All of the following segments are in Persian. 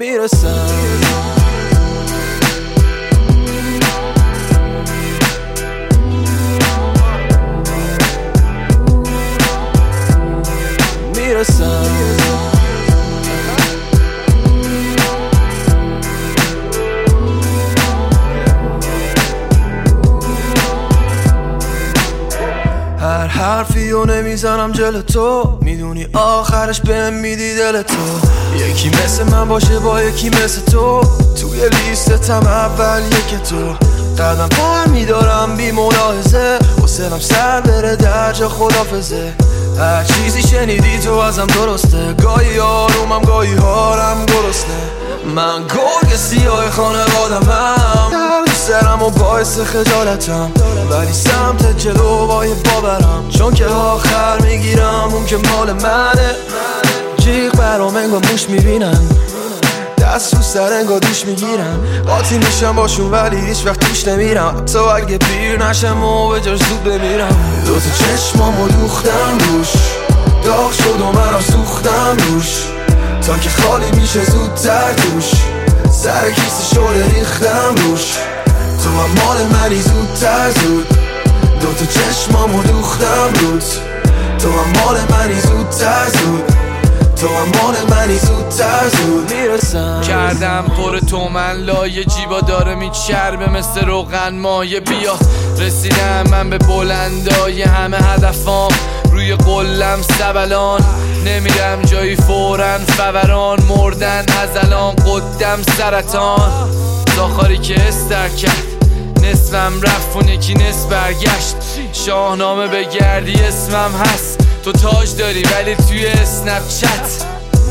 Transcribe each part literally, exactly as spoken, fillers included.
میرسم. میرسم هر حرفی رو نمیزنم جلو تو، میدونی آخرش بهم میدی دل تو. یکی مثل من باشه با یکی مثل تو، توی لیستم اول یک تو. قدم پر میدارم بی ملاحظه، حسنم سر بره در جا خدافزه. هر چیزی شنیدی تو ازم درسته، گاهی آرومم گاهی حالم گرسنه. من گرگ سیاه خانوادمم، درد سرم و باعث خجالتم، ولی سمت جلو باید باورم، چون که آخر میگیرم اون که مال منه. جیغ برام انگار موش میبینن، دست رو سر انگار دوش میگیرن. قاطی میشم باشون ولی هیچ وقت توش نمیرم، تو اگه پیر نشم و به جاش زود بمیرم. دو تا چشمامو دوختم روش، داغ شد و منم سوختم روش، تا که خالی میشه زودتر توش. سر کیسه شده ریختم روش، تو هم مال منی زودتر زود. دو تا چشمامو دوختم روت، تو هم مال منی زودتر زود. تو هم مال منی زودتر زود. میرسم کردم پر تو من لایه، جیبا داره میچربه مثل روغن مایه. بیا رسیدم من به بلندای همه هدفام، روی قلم سبلان نمیرم جایی فورن فوران. مردن از الان قدم سرطان، زاخاری که استر کرد نصفم رفت و یکی نصف برگشت. شاهنامه بگردی اسمم هست، تو تاج داری ولی توی اسنپ چت.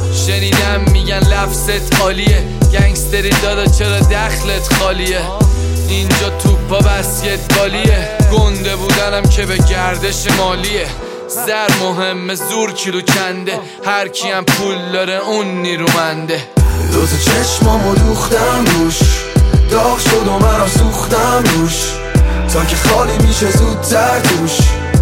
شنیدم میگن لفظت عالیه، گنگستری دادا چرا دخلت خالیه. اینجا توپا بسکتبالیه، گنده بودنم که به گردش مالیه. زر مهمه زور کیلو چنده، هر کیم پول داره اون نیرومنده. دو تا چشمامو دوختم روش، داغ شد و منم سوختم روش، تا که خالی میشه زودتر توش.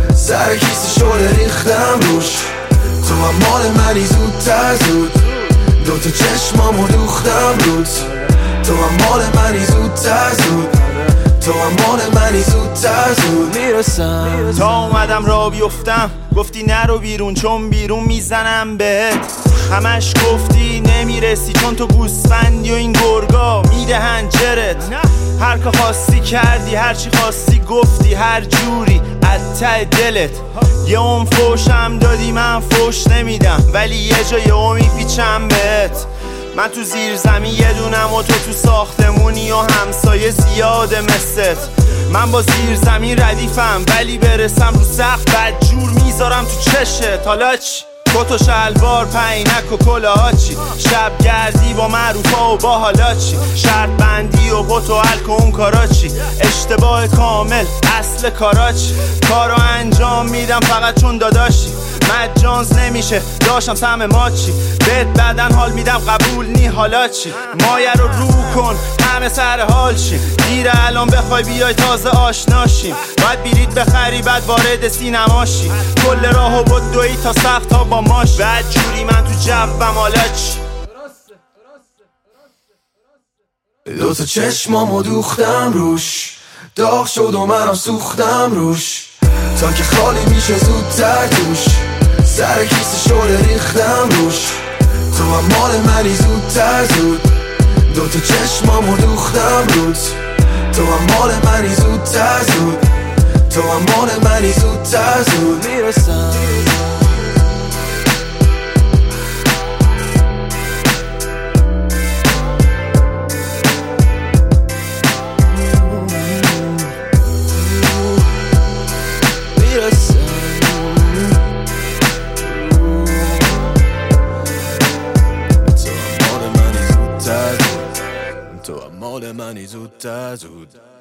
سر کیسه شده ریختم روش، تو هم مال منی زودتر زود. دو تا چشمامو دوختم روت، تو هم مال منی زودتر زود. تو هم مال منی زودتر زود. میرسم تا اومدم را بیفتم، گفتی نرو بیرون چون بیرون میزنم بهت. همش گفتی نمیرسی چون تو گوسفندی و این گرگا میدهن جرت. هر که خواستی کردی، هر چی خواستی گفتی، هر جوری از ته دلت. یه اون فوشم دادی من فوش نمیدم، ولی یه جا یه اون میپیچم بهت. من تو زیر زمین یه دونم و تو تو ساختمونی و همسایه زیاده مثلت. من با زیر زمین ردیفم ولی برسم رو سقف بدجور میذارم تو چشت. حالا چی؟ کت و شلوار پینک و کلاه چی؟ شب گردی با معروفا و با حالا چی؟ شرط بندی و بوت و الک و اون کارا چی؟ اشتباه کامل اصل کارا چی؟ کارو انجام میدم فقط چون داداشی. مجانز نمیشه داشتم سهم ما چی؟ بهت بعدن حال میدم قبول نی حالا چی؟ مایه رو رو کن همه سر حال چی؟ دیره الان بخوای بیای تازه آشناشیم. باید بیرید بخری بعد وارد سینماشی، کل راهو بدوی تا سقف تا با ماش. بعد جوری من تو جوم حالا چی؟ دو تا چشمامو دوختم روش، داغ شد و منم سوختم روش، تا که خالی میشه زودتر توش. سر کیسه شده ریختم روش، تو هم مال منی زودتر زود. دو تا چشمامو دوختم روت، تو هم مال منی زودتر زود. تو هم مال منی زودتر زود. میرسم تو هم مال منی زودتر زود.